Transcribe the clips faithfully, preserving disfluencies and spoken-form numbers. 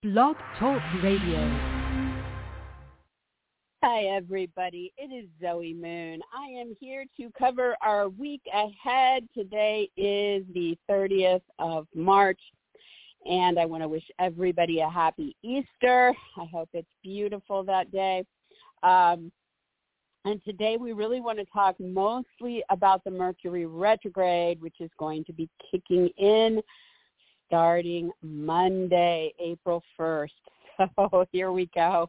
Blog Talk Radio. Hi, everybody. It is Zoe Moon. I am here to cover our week ahead. Today is the thirtieth of March, and I want to wish everybody a happy Easter. I hope it's beautiful that day. Um, and today we really want to talk mostly about the Mercury retrograde, which is going to be kicking in starting Monday, April first. So here we go.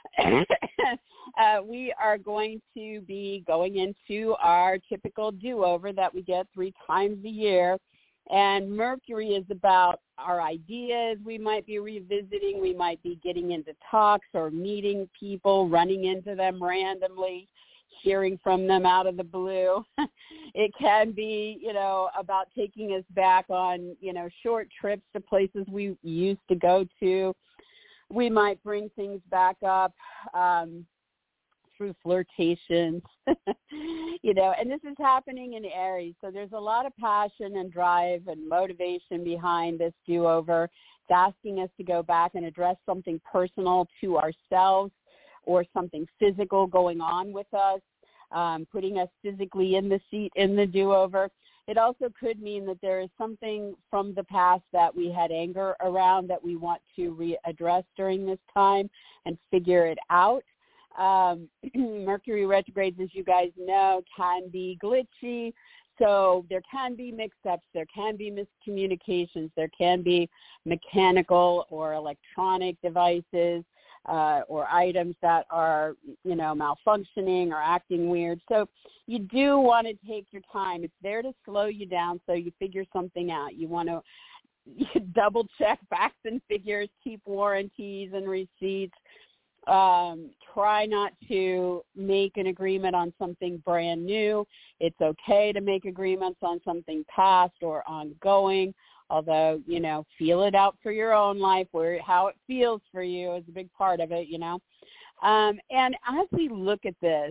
uh, we are going to be going into our typical do-over that we get three times a year. And Mercury is about our ideas we might be revisiting. We might be getting into talks or meeting people, running into them randomly, hearing from them out of the blue. It can be, you know, about taking us back on, you know, short trips to places we used to go to. We might bring things back up um, through flirtations, you know, and this is happening in Aries. So there's a lot of passion and drive and motivation behind this do-over. It's asking us to go back and address something personal to ourselves or something physical going on with us, um, putting us physically in the seat in the do-over. It also could mean that there is something from the past that we had anger around that we want to readdress during this time and figure it out. Um, Mercury retrogrades, as you guys know, can be glitchy. So there can be mix-ups, there can be miscommunications, there can be mechanical or electronic devices uh, or items that are, you know, malfunctioning or acting weird. So you do want to take your time. It's there to slow you down so you figure something out. You want to you double check facts and figures, keep warranties and receipts. Um, try not to make an agreement on something brand new. It's okay to make agreements on something past or ongoing, although, you know, feel it out for your own life, where how it feels for you is a big part of it, you know. Um, and as we look at this,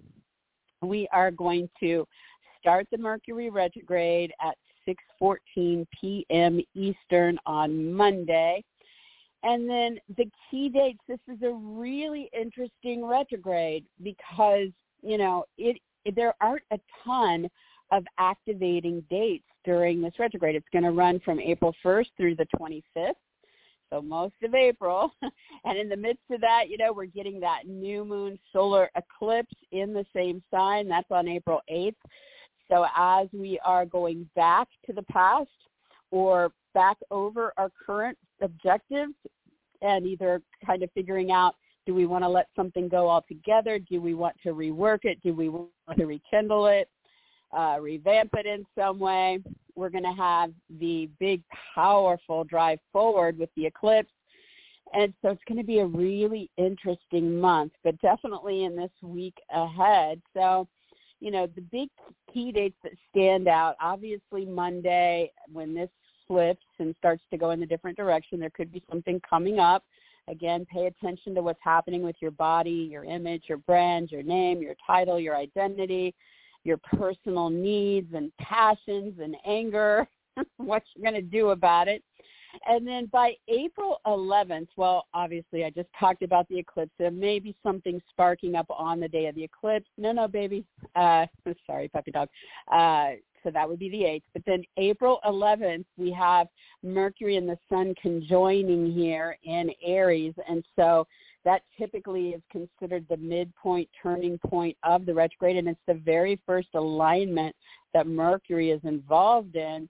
we are going to start the Mercury retrograde at six fourteen p.m. Eastern on Monday. And then the key dates, this is a really interesting retrograde because, you know, it, it there aren't a ton of activating dates during this retrograde. It's going to run from April first through the twenty-fifth, so most of April. And in the midst of that, you know, we're getting that new moon solar eclipse in the same sign. That's on April eighth. So as we are going back to the past or back over our current objectives and either kind of figuring out, do we want to let something go altogether? Do we want to rework it? Do we want to rekindle it, uh, revamp it in some way? We're going to have the big, powerful drive forward with the eclipse. And so it's going to be a really interesting month, but definitely in this week ahead. So, you know, the big key dates that stand out, obviously Monday, when this flips and starts to go in a different direction, there could be something coming up. Again, pay attention to what's happening with your body, your image, your brand, your name, your title, your identity, your personal needs and passions and anger, what you're going to do about it. And then by April eleventh, well, obviously I just talked about the eclipse. There may be something sparking up on the day of the eclipse. No, no, baby. Uh, sorry, puppy dog. Uh, so that would be the eighth. But then April eleventh, we have Mercury and the Sun conjoining here in Aries. And so that typically is considered the midpoint, turning point of the retrograde. And it's the very first alignment that Mercury is involved in.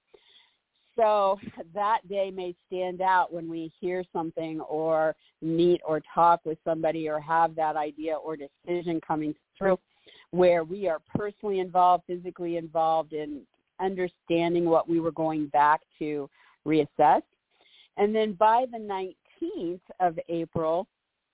So that day may stand out when we hear something or meet or talk with somebody or have that idea or decision coming through where we are personally involved, physically involved in understanding what we were going back to reassess. And then by the nineteenth of April,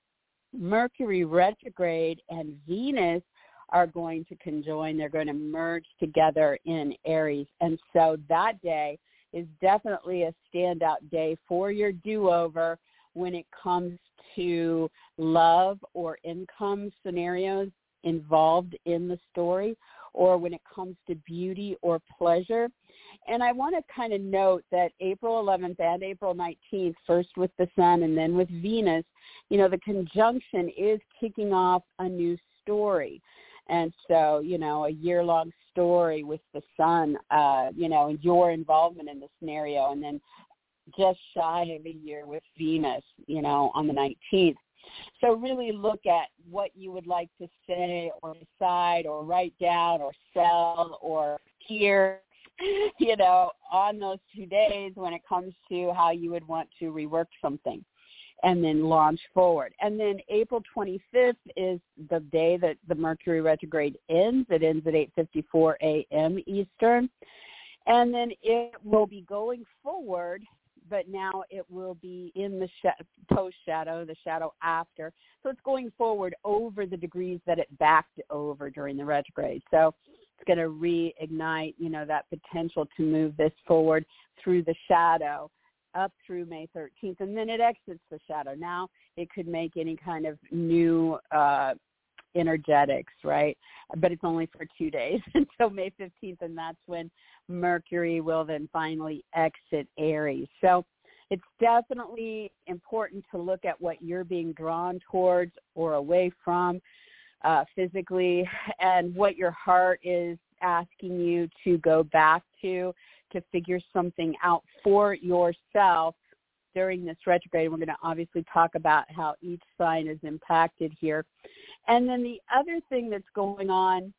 Mercury retrograde and Venus are going to conjoin. They're going to merge together in Aries. And so that day is definitely a standout day for your do-over when it comes to love or income scenarios involved in the story, or when it comes to beauty or pleasure. And I want to kind of note that April eleventh and April nineteenth, first with the sun and then with Venus, you know, the conjunction is kicking off a new story. And so, you know, a year-long story with the sun, uh, you know, and your involvement in the scenario, and then just shy of a year with Venus, you know, on the nineteenth. So really look at what you would like to say or decide or write down or sell or hear, you know, on those two days when it comes to how you would want to rework something and then launch forward. And then April twenty-fifth is the day that the Mercury retrograde ends. It ends at eight fifty-four a.m. Eastern. And then it will be going forward, but now it will be in the sh- post shadow, the shadow after. So it's going forward over the degrees that it backed over during the retrograde. So it's going to reignite, you know, that potential to move this forward through the shadow up through May thirteenth, and then it exits the shadow. Now it could make any kind of new uh, energetics, right? But it's only for two days until May fifteenth, and that's when Mercury will then finally exit Aries. So it's definitely important to look at what you're being drawn towards or away from uh, physically, and what your heart is asking you to go back to, to figure something out for yourself during this retrograde. We're going to obviously talk about how each sign is impacted here. And then the other thing that's going on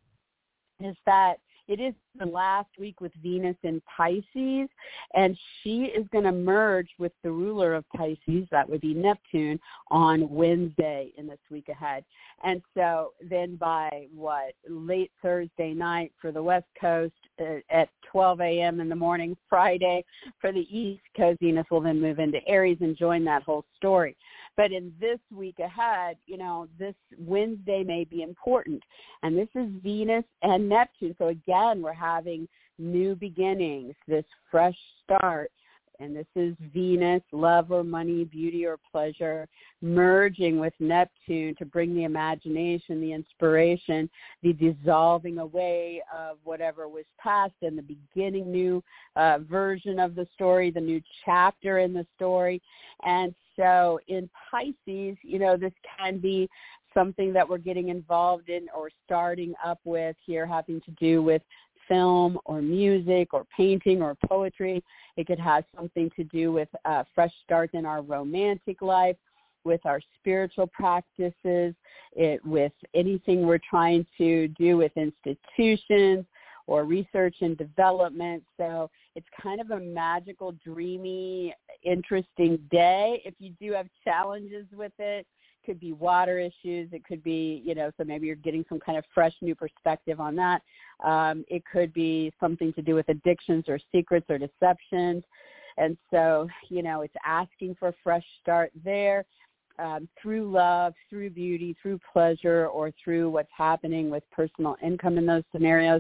is that it is the last week with Venus in Pisces, and she is going to merge with the ruler of Pisces, that would be Neptune, on Wednesday in this week ahead. And so then by, what, late Thursday night for the West Coast, uh, at twelve a.m. in the morning, Friday for the East Coast, Venus will then move into Aries and join that whole story. But in this week ahead, you know, this Wednesday may be important. And this is Venus and Neptune. So again, we're having new beginnings, this fresh start. And this is Venus, love or money, beauty or pleasure, merging with Neptune to bring the imagination, the inspiration, the dissolving away of whatever was past and the beginning new uh, version of the story, the new chapter in the story. And so in Pisces, you know, this can be something that we're getting involved in or starting up with here, having to do with film or music or painting or poetry. It could have something to do with a fresh start in our romantic life, with our spiritual practices, it, with anything we're trying to do with institutions or research and development. So it's kind of a magical, dreamy, interesting day. If you do have challenges with it, could be water issues. It could be, you know, so maybe you're getting some kind of fresh new perspective on that. Um, it could be something to do with addictions or secrets or deceptions. And so, you know, it's asking for a fresh start there um, through love, through beauty, through pleasure, or through what's happening with personal income in those scenarios.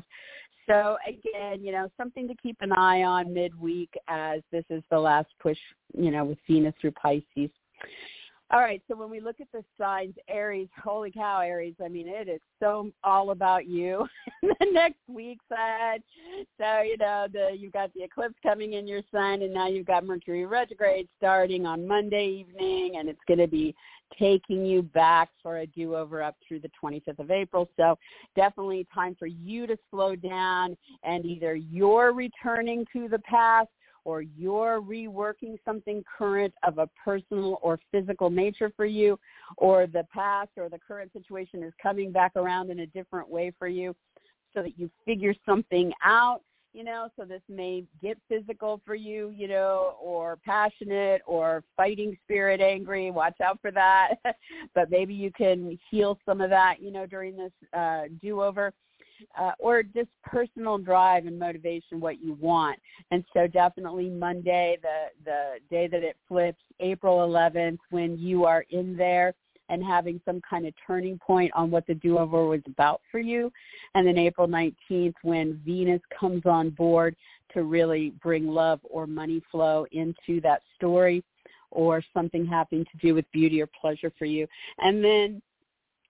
So again, you know, something to keep an eye on midweek as this is the last push, you know, with Venus through Pisces. All right, so when we look at the signs, Aries, holy cow, Aries, I mean, it is so all about you the next week's ahead. So, you know, the, you've got the eclipse coming in your sign, and now you've got Mercury retrograde starting on Monday evening, and it's going to be taking you back for a do-over up through the twenty-fifth of April. So definitely time for you to slow down, and either you're returning to the past or you're reworking something current of a personal or physical nature for you, or the past or the current situation is coming back around in a different way for you so that you figure something out, you know, so this may get physical for you, you know, or passionate or fighting spirit, angry, watch out for that. But maybe you can heal some of that, you know, during this uh, do-over. Uh, or just personal drive and motivation, what you want. And so definitely Monday, the, the day that it flips, April eleventh, when you are in there and having some kind of turning point on what the do-over was about for you. And then April nineteenth, when Venus comes on board to really bring love or money flow into that story, or something having to do with beauty or pleasure for you. And then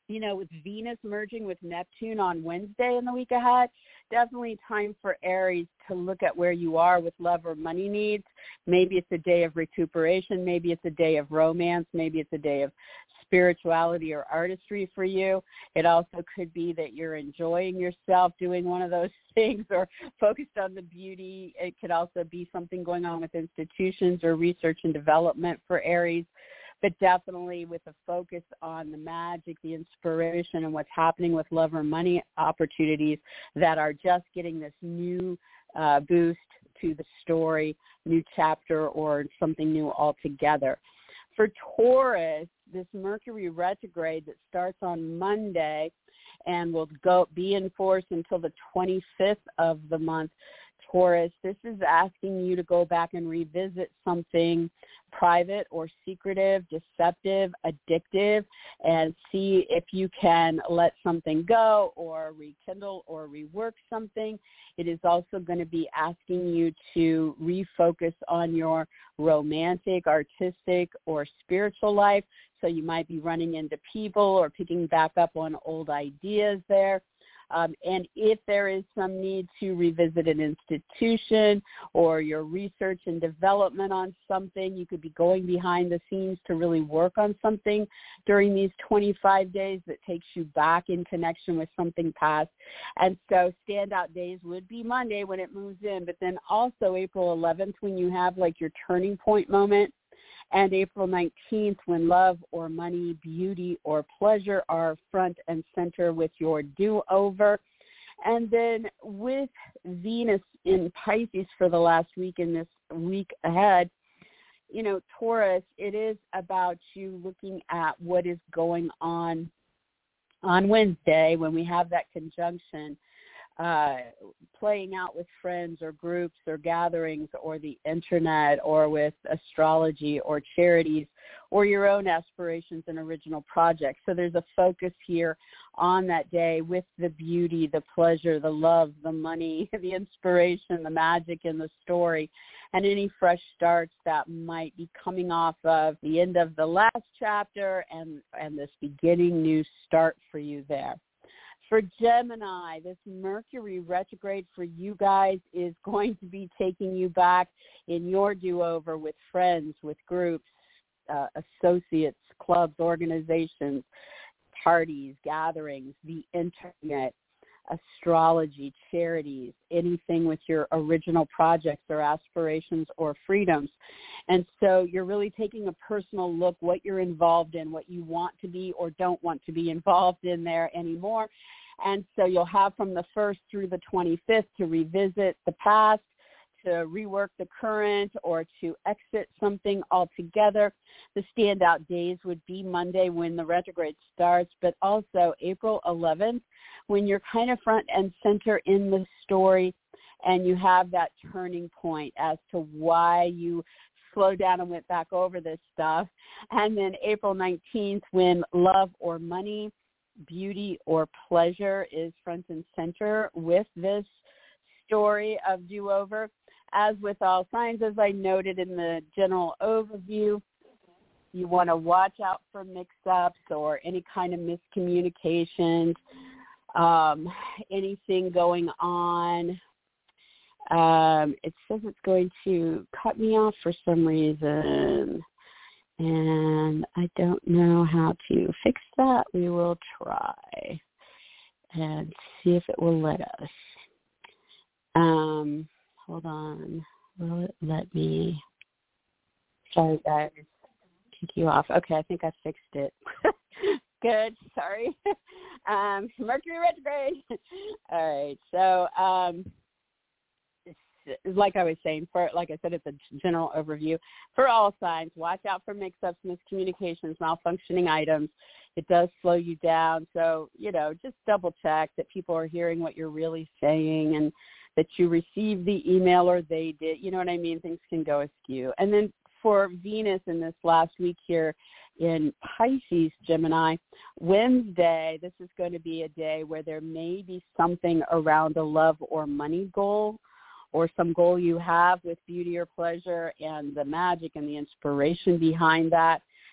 you know, with Venus merging with Neptune on Wednesday in the week ahead, definitely time for Aries to look at where you are with love or money needs. Maybe it's a day of recuperation. Maybe it's a day of romance. Maybe it's a day of spirituality or artistry for you. It also could be that you're enjoying yourself doing one of those things or focused on the beauty. It could also be something going on with institutions or research and development for Aries. But definitely with a focus on the magic, the inspiration, and what's happening with love or money opportunities that are just getting this new uh, boost to the story, new chapter, or something new altogether. For Taurus, this Mercury retrograde that starts on Monday and will go be in force until the twenty-fifth of the month, Taurus, this is asking you to go back and revisit something private or secretive, deceptive, addictive, and see if you can let something go or rekindle or rework something. It is also going to be asking you to refocus on your romantic, artistic, or spiritual life. So you might be running into people or picking back up on old ideas there. Um, and if there is some need to revisit an institution or your research and development on something, you could be going behind the scenes to really work on something during these twenty-five days that takes you back in connection with something past. And so standout days would be Monday when it moves in, but then also April eleventh when you have like your turning point moment, and April nineteenth when love or money, beauty or pleasure are front and center with your do-over. And then with Venus in Pisces for the last week in this week ahead, you know, Taurus, it is about you looking at what is going on on Wednesday when we have that conjunction, uh, playing out with friends or groups or gatherings or the internet or with astrology or charities or your own aspirations and original projects. So there's a focus here on that day with the beauty, the pleasure, the love, the money, the inspiration, the magic in the story, and any fresh starts that might be coming off of the end of the last chapter and, and this beginning new start for you there. For Gemini, this Mercury retrograde for you guys is going to be taking you back in your do-over with friends, with groups, uh, associates, clubs, organizations, parties, gatherings, the internet, astrology, charities, anything with your original projects or aspirations or freedoms. And so you're really taking a personal look what you're involved in, what you want to be or don't want to be involved in there anymore. And so you'll have from the first through the twenty-fifth to revisit the past, to rework the current, or to exit something altogether. The standout days would be Monday when the retrograde starts, but also April eleventh when you're kind of front and center in the story and you have that turning point as to why you slowed down and went back over this stuff. And then April nineteenth when love or money, beauty or pleasure is front and center with this story of do-over. As with all signs, as I noted in the general overview, you want to watch out for mix-ups or any kind of miscommunications, um, anything going on. Um, it says it's going to cut me off for some reason, and I don't know how to fix that. We will try and see if it will let us. Um, hold on. Will it let me? Sorry, guys. Kick you off. Okay, I think I fixed it. Good. Sorry. um, Mercury retrograde. All right. So, um, like I was saying, for like I said, it's a general overview. For all signs, watch out for mix-ups, miscommunications, malfunctioning items. It does slow you down. So, you know, just double check that people are hearing what you're really saying and that you received the email or they did. You know what I mean? Things can go askew. And then for Venus in this last week here in Pisces, Gemini, Wednesday, this is going to be a day where there may be something around a love or money goal, or some goal you have with beauty or pleasure and the magic and the inspiration behind that.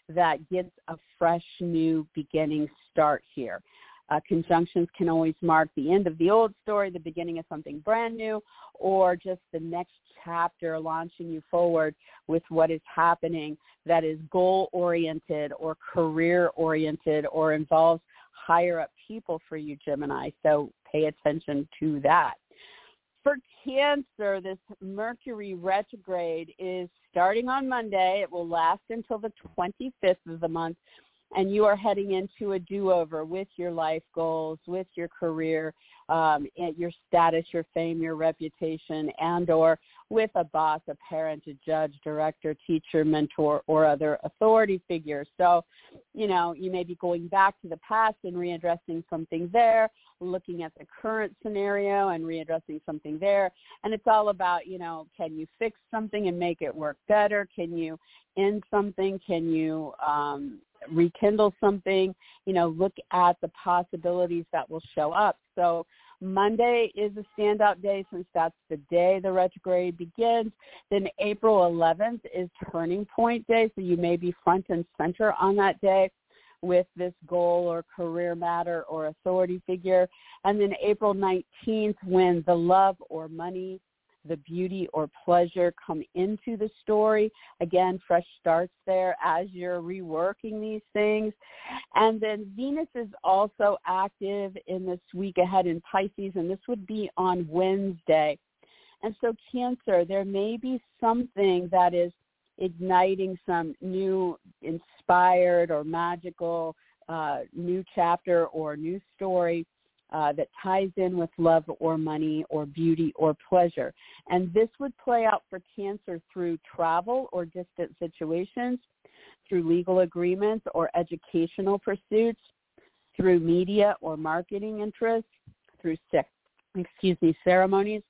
that gets a fresh new beginning start here. Uh, conjunctions can always mark the end of the old story, the beginning of something brand new, or just the next chapter launching you forward with what is happening that is goal-oriented or career-oriented or involves higher-up people for you, Gemini. So pay attention to that. For Cancer, this Mercury retrograde is starting on Monday. It will last until the twenty-fifth of the month. And you are heading into a do-over with your life goals, with your career, um, your status, your fame, your reputation, and or with a boss, a parent, a judge, director, teacher, mentor, or other authority figure. So, you know, you may be going back to the past and readdressing something there, looking at the current scenario and readdressing something there. And it's all about, you know, can you fix something and make it work better? Can you end something? Can you um, rekindle something? You know, look at the possibilities that will show up. So Monday is a standout day since that's the day the retrograde begins. Then April eleventh is turning point day, so you may be front and center on that day with this goal or career matter or authority figure. And then April nineteenth, when the love or money, the beauty or pleasure come into the story. Again, fresh starts there as you're reworking these things. And then Venus is also active in this week ahead in Pisces, and this would be on Wednesday. And so Cancer, there may be something that is igniting some new inspired or magical uh, new chapter or new story Uh, that ties in with love or money or beauty or pleasure. And this would play out for Cancer through travel or distant situations, through legal agreements or educational pursuits, through media or marketing interests, through excuse me, ceremonies,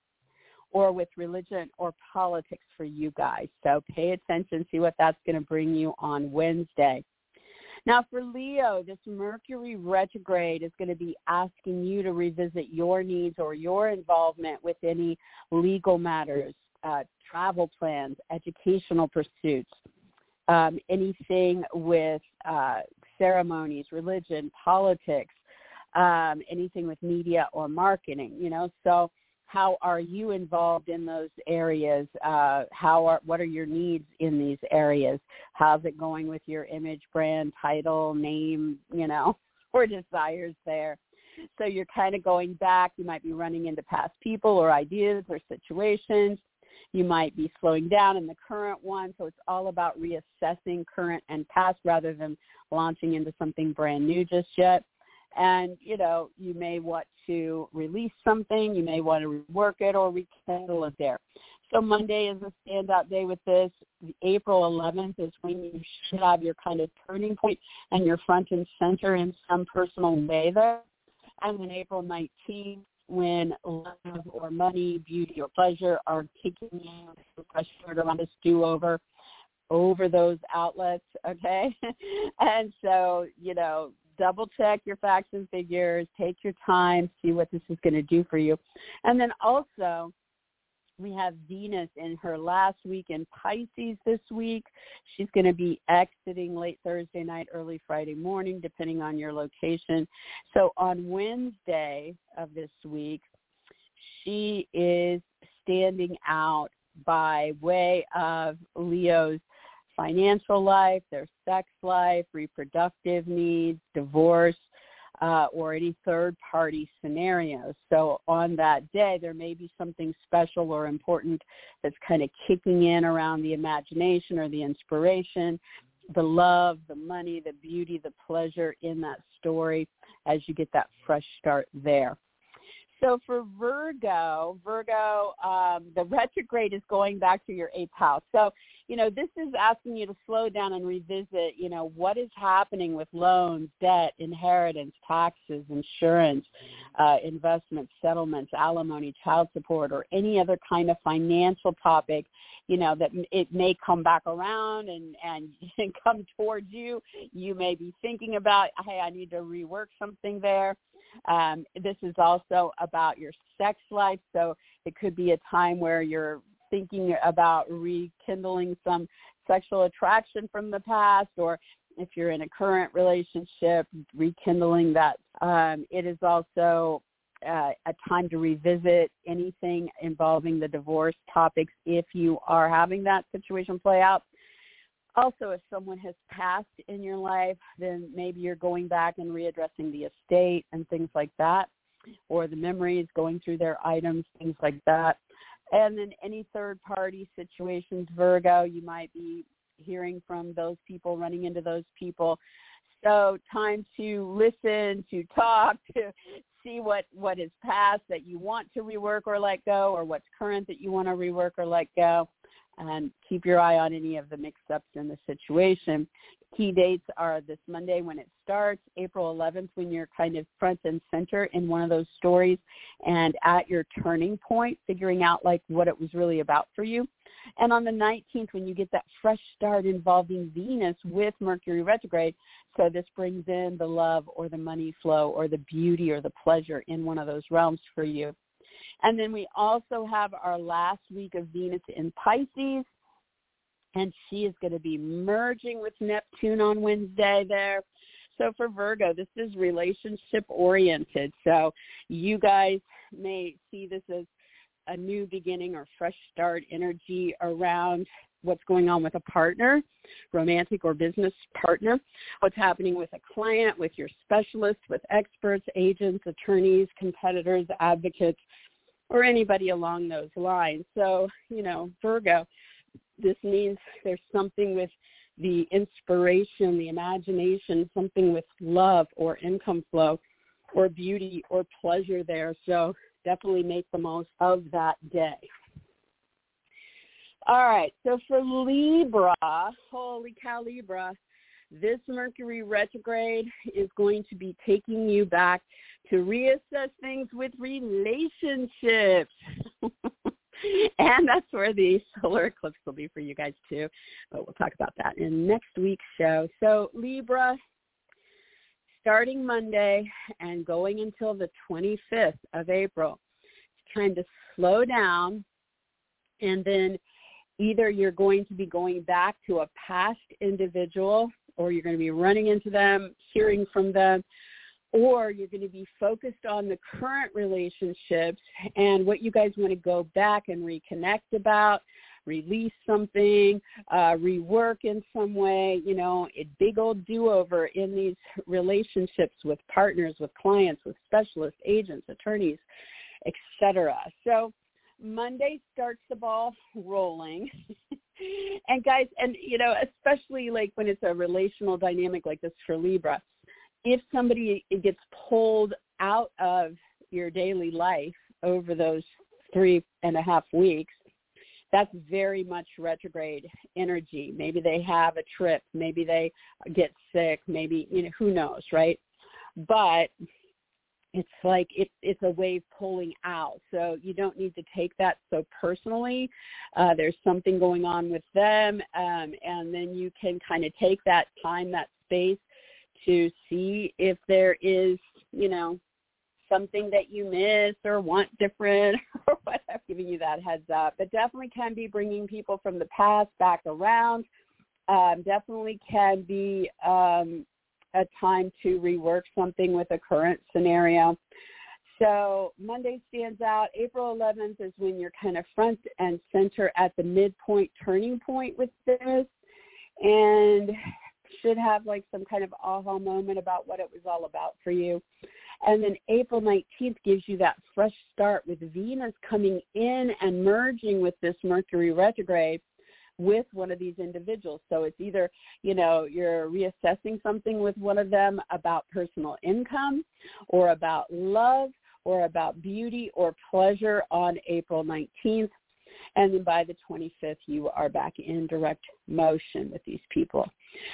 or with religion or politics for you guys. So pay attention, see what that's going to bring you on Wednesday. Now, for Leo, this Mercury retrograde is going to be asking you to revisit your needs or your involvement with any legal matters, uh, travel plans, educational pursuits, um, anything with uh, ceremonies, religion, politics, um, anything with media or marketing, you know. So how are you involved in those areas? Uh, how are, what are your needs in these areas? How's it going with your image, brand, title, name, you know, or desires there? So you're kind of going back. You might be running into past people or ideas or situations. You might be slowing down in the current one. So it's all about reassessing current and past rather than launching into something brand new just yet. And, you know, you may want to release something. You may want to rework it or rekindle it there. So Monday is a standout day with this. April eleventh is when you should have your kind of turning point and you're front and center in some personal way there. And then April nineteenth, when love or money, beauty or pleasure are kicking in, fresh start around this do-over over those outlets, okay? And so, you know, double check your facts and figures, take your time, see what this is going to do for you. And then also we have Venus in her last week in Pisces this week. She's going to be exiting late Thursday night, early Friday morning, depending on your location. So on Wednesday of this week, she is standing out by way of Leo's financial life, their sex life, reproductive needs, divorce, uh, or any third-party scenarios. So on that day, there may be something special or important that's kind of kicking in around the imagination or the inspiration, the love, the money, the beauty, the pleasure in that story as you get that fresh start there. So for Virgo, Virgo, um, the retrograde is going back to your eighth house. So, you know, this is asking you to slow down and revisit, you know, what is happening with loans, debt, inheritance, taxes, insurance, uh, investments, settlements, alimony, child support, or any other kind of financial topic, you know, that it may come back around and, and come towards you. You may be thinking about, hey, I need to rework something there. Um, this is also about your sex life, so it could be a time where you're thinking about rekindling some sexual attraction from the past, or if you're in a current relationship, rekindling that. Um, it is also uh, a time to revisit anything involving the divorce topics if you are having that situation play out. Also, if someone has passed in your life, then maybe you're going back and readdressing the estate and things like that, or the memories, going through their items, things like that. And then any third-party situations, Virgo, you might be hearing from those people, running into those people. So time to listen, to talk, to see what, what is past that you want to rework or let go, or what's current that you want to rework or let go. And keep your eye on any of the mix-ups in the situation. Key dates are this Monday when it starts, April eleventh when you're kind of front and center in one of those stories and at your turning point, figuring out like what it was really about for you. And on the nineteenth when you get that fresh start involving Venus with Mercury retrograde. So this brings in the love or the money flow or the beauty or the pleasure in one of those realms for you. And then we also have our last week of Venus in Pisces, and she is going to be merging with Neptune on Wednesday there. So for Virgo, this is relationship-oriented. So you guys may see this as a new beginning or fresh start energy around what's going on with a partner, romantic or business partner, what's happening with a client, with your specialists, with experts, agents, attorneys, competitors, advocates, or anybody along those lines. So, you know, Virgo, this means there's something with the inspiration, the imagination, something with love or income flow or beauty or pleasure there. So definitely make the most of that day. All right, so for Libra, holy cow, Libra, this Mercury retrograde is going to be taking you back to reassess things with relationships. And that's where the solar eclipse will be for you guys too. But we'll talk about that in next week's show. So Libra, starting Monday and going until the twenty-fifth of April, it's trying to slow down, and then either you're going to be going back to a past individual, or you're going to be running into them, hearing from them, or you're going to be focused on the current relationships and what you guys want to go back and reconnect about, release something, uh, rework in some way, you know, a big old do-over in these relationships with partners, with clients, with specialists, agents, attorneys, et cetera. So Monday starts the ball rolling. And guys, and you know, especially like when it's a relational dynamic like this for Libra, if somebody gets pulled out of your daily life over those three and a half weeks, that's very much retrograde energy. Maybe they have a trip, maybe they get sick, maybe, you know, who knows, right? But it's like it, it's a wave pulling out. So you don't need to take that so personally. Uh, there's something going on with them, um, and then you can kind of take that time, that space to see if there is, you know, something that you miss or want different or whatever, giving you that heads up. But definitely can be bringing people from the past back around. Um, definitely can be um, a time to rework something with a current scenario. So Monday stands out. April eleventh is when you're kind of front and center at the midpoint turning point with this, and should have like some kind of aha moment about what it was all about for you. And then April nineteenth gives you that fresh start with Venus coming in and merging with this Mercury retrograde with one of these individuals. So it's either, you know, you're reassessing something with one of them about personal income or about love or about beauty or pleasure on April nineteenth. And then by the twenty-fifth, you are back in direct motion with these people.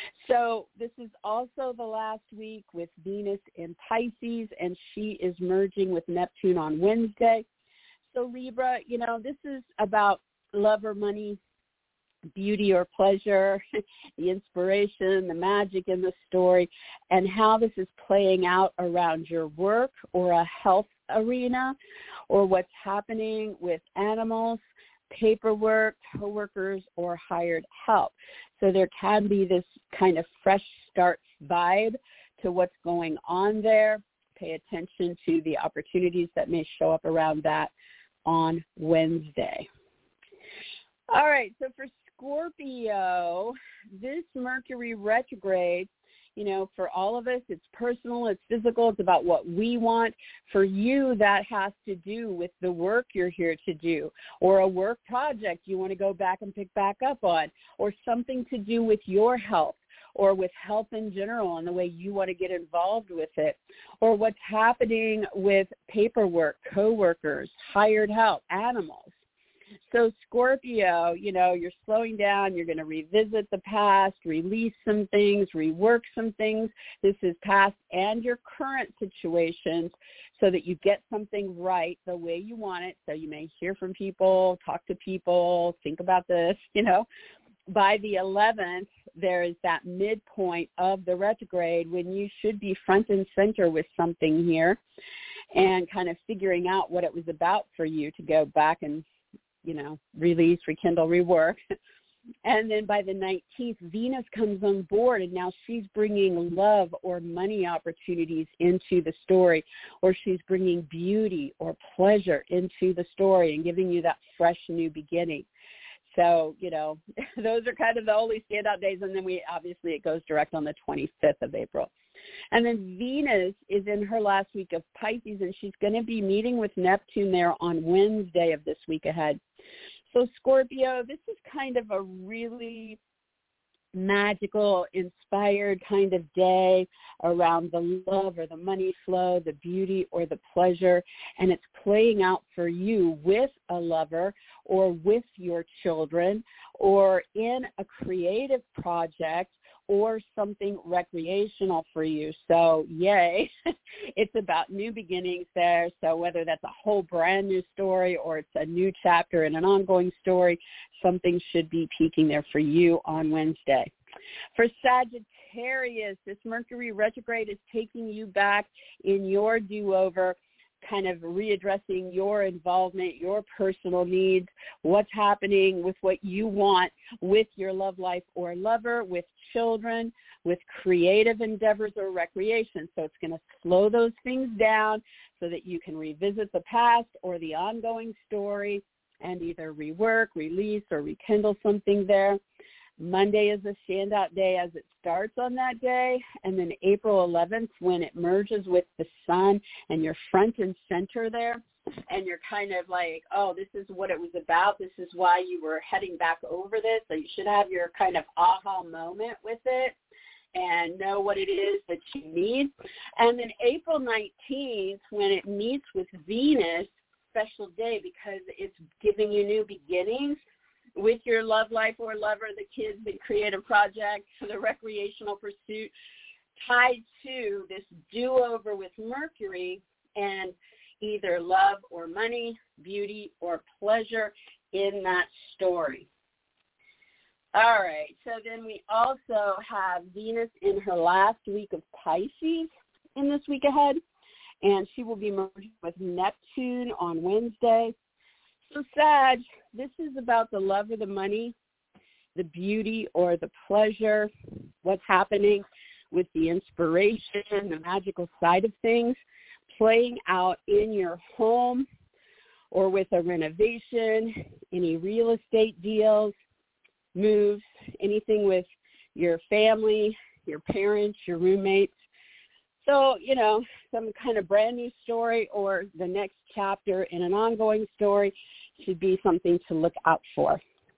So this is also the last week with Venus in Pisces, and she is merging with Neptune on Wednesday. So Libra, you know, this is about love or money, beauty or pleasure, the inspiration, the magic in the story, and how this is playing out around your work or a health arena, or what's happening with animals, paperwork, coworkers, or hired help. So there can be this kind of fresh start vibe to what's going on there. Pay attention to the opportunities that may show up around that on Wednesday. All right, so for Scorpio, this Mercury retrograde, you know, for all of us, it's personal, it's physical, it's about what we want. For you, that has to do with the work you're here to do, or a work project you want to go back and pick back up on, or something to do with your health, or with health in general and the way you want to get involved with it, or what's happening with paperwork, coworkers, hired help, animals. So Scorpio, you know, you're slowing down, you're going to revisit the past, release some things, rework some things. This is past and your current situations so that you get something right the way you want it. So you may hear from people, talk to people, think about this, you know. By the eleventh, there is that midpoint of the retrograde when you should be front and center with something here and kind of figuring out what it was about for you to go back and, you know, release, rekindle, rework. And then by the nineteenth, Venus comes on board, and now she's bringing love or money opportunities into the story, or she's bringing beauty or pleasure into the story and giving you that fresh new beginning. So, you know, those are kind of the only standout days. And then we, obviously, it goes direct on the twenty-fifth of April. And then Venus is in her last week of Pisces, and she's going to be meeting with Neptune there on Wednesday of this week ahead. So Scorpio, this is kind of a really magical, inspired kind of day around the love or the money flow, the beauty or the pleasure, and it's playing out for you with a lover or with your children or in a creative project or something recreational for you. So yay, it's about new beginnings there. So whether that's a whole brand new story or it's a new chapter in an ongoing story, something should be peaking there for you on Wednesday. For Sagittarius, this Mercury retrograde is taking you back in your do-over, kind of readdressing your involvement, your personal needs, what's happening with what you want with your love life or lover, with children, with creative endeavors or recreation. So it's going to slow those things down so that you can revisit the past or the ongoing story and either rework, release, or rekindle something there. Monday is a standout day as it starts on that day, and then April eleventh when it merges with the sun and you're front and center there, and you're kind of like, oh, this is what it was about. This is why you were heading back over this. So you should have your kind of aha moment with it and know what it is that you need. And then April nineteenth when it meets with Venus, special day because it's giving you new beginnings with your love life or lover, the kids, the creative project, the recreational pursuit, tied to this do-over with Mercury and either love or money, beauty or pleasure in that story. All right, so then we also have Venus in her last week of Pisces in this week ahead, and she will be merging with Neptune on Wednesday. So Sag, this is about the love or the money, the beauty or the pleasure, what's happening with the inspiration, the magical side of things, playing out in your home or with a renovation, any real estate deals, moves, anything with your family, your parents, your roommates. So, you know, some kind of brand new story or the next chapter in an ongoing story should be something to look out for.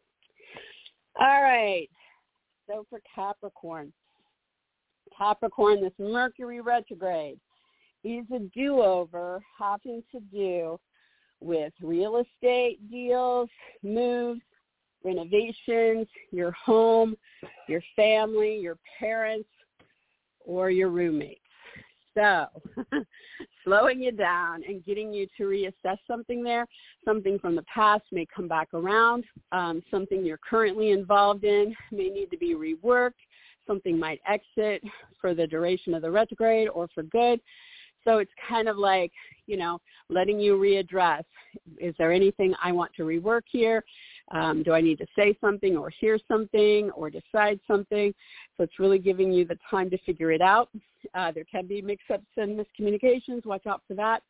All right. So for Capricorn, Capricorn, this Mercury retrograde is a do-over having to do with real estate deals, moves, renovations, your home, your family, your parents, or your roommates. So slowing you down and getting you to reassess something there. Something from the past may come back around. Um, something you're currently involved in may need to be reworked. Something might exit for the duration of the retrograde or for good. So it's kind of like, you know, letting you readdress. Is there anything I want to rework here? Um, do I need to say something or hear something or decide something? So it's really giving you the time to figure it out. Uh, there can be mix-ups and miscommunications. Watch out for that.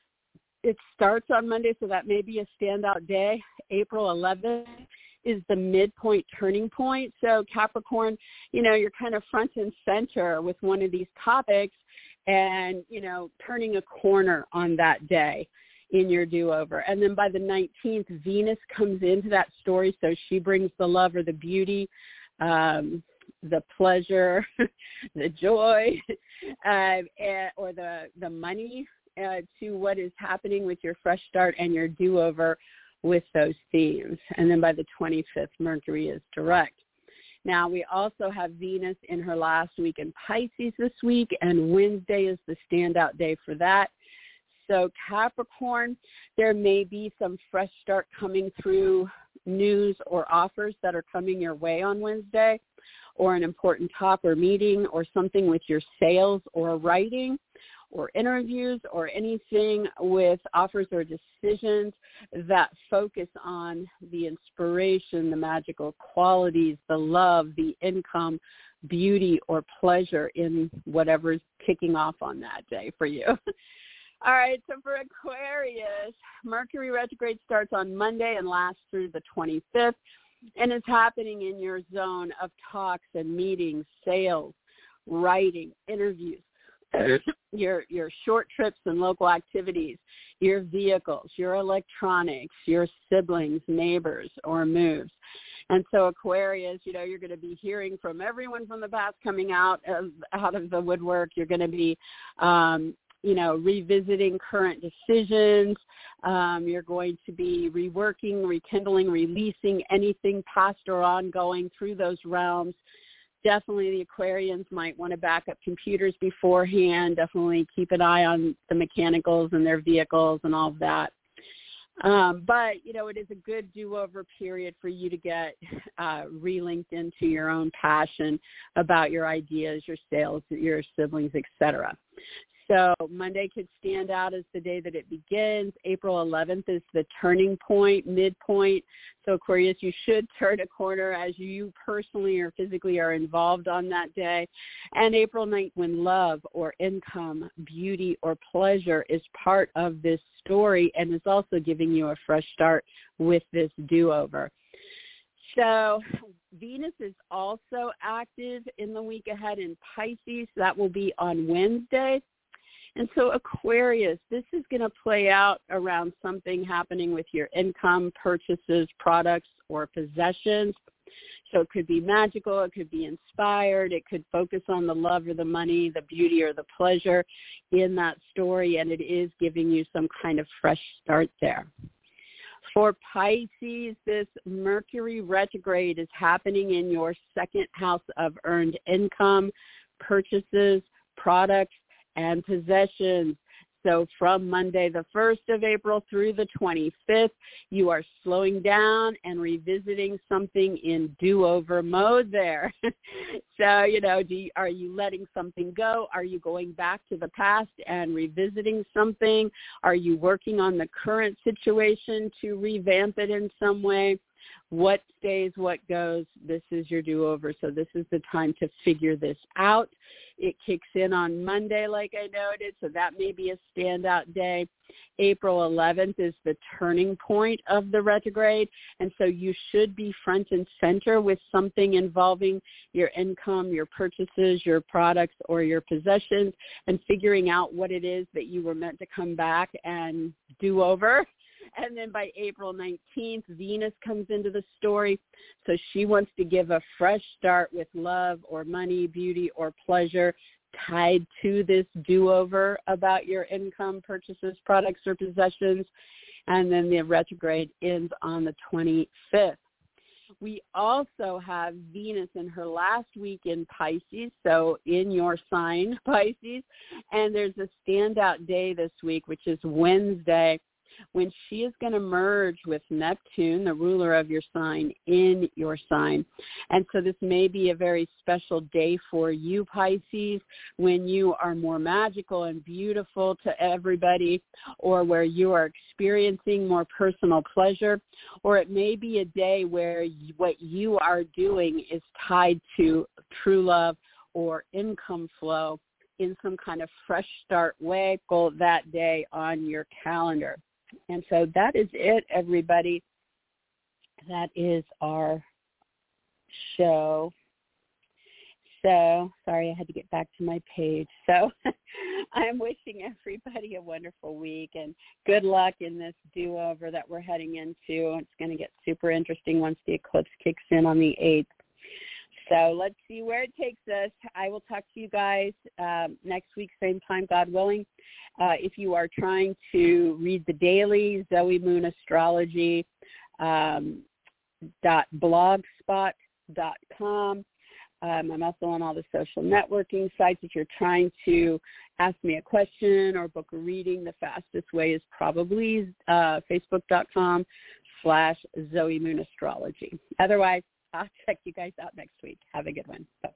It starts on Monday, so that may be a standout day. April eleventh is the midpoint turning point. So Capricorn, you know, you're kind of front and center with one of these topics and, you know, turning a corner on that day in your do-over. And then by the nineteenth, Venus comes into that story. So she brings the love or the beauty, um, the pleasure, the joy, uh, and, or the, the money uh, to what is happening with your fresh start and your do-over with those themes. And then by the twenty-fifth, Mercury is direct. Now, we also have Venus in her last week in Pisces this week, and Wednesday is the standout day for that. So Capricorn, there may be some fresh start coming through news or offers that are coming your way on Wednesday, or an important talk or meeting or something with your sales or writing or interviews or anything with offers or decisions that focus on the inspiration, the magical qualities, the love, the income, beauty, or pleasure in whatever's kicking off on that day for you. All right, so for Aquarius, Mercury retrograde starts on Monday and lasts through the twenty-fifth, and it's happening in your zone of talks and meetings, sales, writing, interviews, your your short trips and local activities, your vehicles, your electronics, your siblings, neighbors, or moves. And so Aquarius, you know, you're going to be hearing from everyone from the past coming out of, out of the woodwork. You're going to be, um, you know, revisiting current decisions. Um, you're going to be reworking, rekindling, releasing anything past or ongoing through those realms. Definitely the Aquarians might want to back up computers beforehand. Definitely keep an eye on the mechanicals and their vehicles and all of that. Um, but, you know, it is a good do-over period for you to get uh, relinked into your own passion about your ideas, your sales, your siblings, et cetera. So Monday could stand out as the day that it begins. April eleventh is the turning point, midpoint. So Aquarius, you should turn a corner as you personally or physically are involved on that day. And April ninth, when love or income, beauty, or pleasure is part of this story and is also giving you a fresh start with this do-over. So Venus is also active in the week ahead in Pisces. That will be on Wednesday. And so Aquarius, this is going to play out around something happening with your income, purchases, products, or possessions. So it could be magical, it could be inspired, it could focus on the love or the money, the beauty or the pleasure in that story, and it is giving you some kind of fresh start there. For Pisces, this Mercury retrograde is happening in your second house of earned income, purchases, products, and possessions. So from Monday the first of April through the twenty-fifth, you are slowing down and revisiting something in do-over mode there. So, you know, do you, are you letting something go? Are you going back to the past and revisiting something? Are you working on the current situation to revamp it in some way? What stays, what goes? This is your do-over. So this is the time to figure this out. It kicks in on Monday, like I noted, so that may be a standout day. April eleventh is the turning point of the retrograde, and so you should be front and center with something involving your income, your purchases, your products, or your possessions, and figuring out what it is that you were meant to come back and do over. And then by April nineteenth, Venus comes into the story. So she wants to give a fresh start with love or money, beauty, or pleasure tied to this do-over about your income, purchases, products, or possessions. And then the retrograde ends on the twenty-fifth. We also have Venus in her last week in Pisces, so in your sign, Pisces. And there's a standout day this week, which is Wednesday. when she is going to merge with Neptune, the ruler of your sign, in your sign. And so this may be a very special day for you, Pisces, when you are more magical and beautiful to everybody, or where you are experiencing more personal pleasure, or it may be a day where what you are doing is tied to true love or income flow in some kind of fresh start way. Go that day on your calendar. And so that is it, everybody. That is our show. So, sorry, I had to get back to my page. So I'm wishing everybody a wonderful week and good luck in this do-over that we're heading into. It's going to get super interesting once the eclipse kicks in on the eighth. So let's see where it takes us. I will talk to you guys um, next week, same time, God willing. Uh, if you are trying to read the daily, Zoe Moon Astrology um, dot blogspot dot com. Um, I'm also on all the social networking sites. If you're trying to ask me a question or book a reading, the fastest way is probably uh, facebook.com slash Zoe Moon Astrology. Otherwise, I'll check you guys out next week. Have a good one. Bye.